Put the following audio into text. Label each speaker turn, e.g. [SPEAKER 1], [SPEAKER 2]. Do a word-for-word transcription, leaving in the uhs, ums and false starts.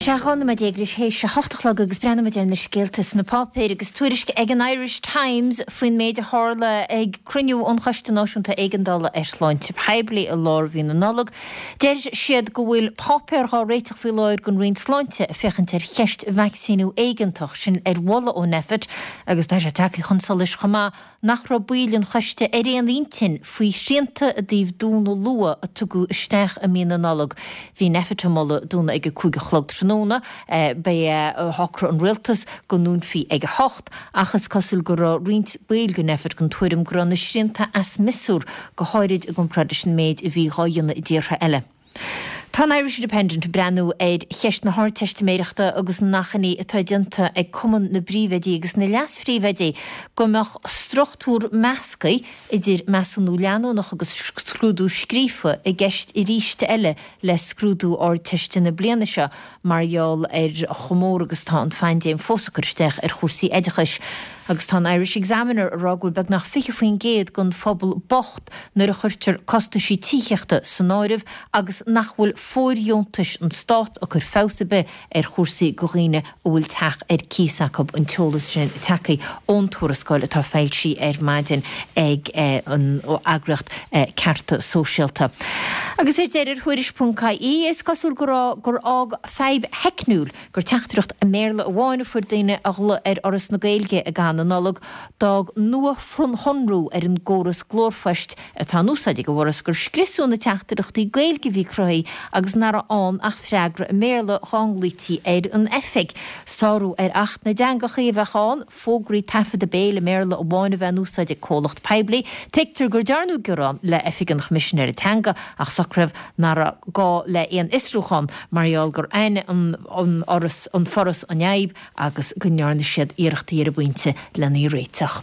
[SPEAKER 1] Seachán ma dégris hééis se hochtachlog agus brenn me na scéaltas na papéir agus tuairisce ag an Irish Times faoin méid a hála ag cruniú an chaiste náisiúnta éigendala ar sláinte peibli a lár hí na nolog. Déir siad go bhfuil papéir á réiteach fi láir gon rion sláinte a fechant ar cheist vaccínú éigentach sin ar walla ó nefit agus dá sé take chun solis chomá nach ra builin chaiste ar éon líntin faoi sianta a díomh dúna lua a tugu isteach a mí na nolog. Bhí nefit molla dúna ag a cúige chlog tróna bei hocra an rialtas go nún fi ag a hocht achas cosúil go rint bail go nefit gon tuairim gronna sianta as misúr go háirid a gon pradisin méid i bhí háianna i ddíortha eile. Tá Irish Independent brenn éid cheist na háir testméireachta agus nachchaní atá dinta ag cuman na bríomhedí agus na leasfríomhedí go meach struchtúr meascaí idir measúnú leanú nach agus scrúdú scrífa i gceist i ríiste eile le scrúdú ár teiste na bliana seo marall ar chomór agus tá an feindéim fósacaristeach ar chósaí éidechais. Agus tá Irish Examiner rágúil beg nach fiche faoin géad gon phobal bocht nuair a chuirtear costa sí tícheachta san áirimh agus nachhfuil fóiriontais an stát a chur fása be ar chósaí goghine ó bhfuil teach ar císacab an teolas sin tacaí ón tuarascáil atá féil sí ar maidin ag an agracht carta sóisialta. Agus é déir thuiris.caí is cosúil gur ág feib hecnúil gur teachtareacht a méle a bháinna fuair daoine agla ar oras na Gaeilge a gan nolog dag nua frun honrú ar an góras glórfeist a tá núsaide go bhras gur scrisú na teachtareachtaí Gaeilge bhí croí agus nara an ach freagra a méle gáinglítí ar an effig. Sáú ar acht na deangacha a bheitán fógraí tafa de béle méle a bháinna bheith núsaide cólacht peibli, teictar gur dearnú gurán le effig an chmisisinéir teanga ach sacrah nara gá le éon isrúchan marall gur aine an oras an foras an neib agus gonnearna siad iirechtaí ar a buinte lena réiteach.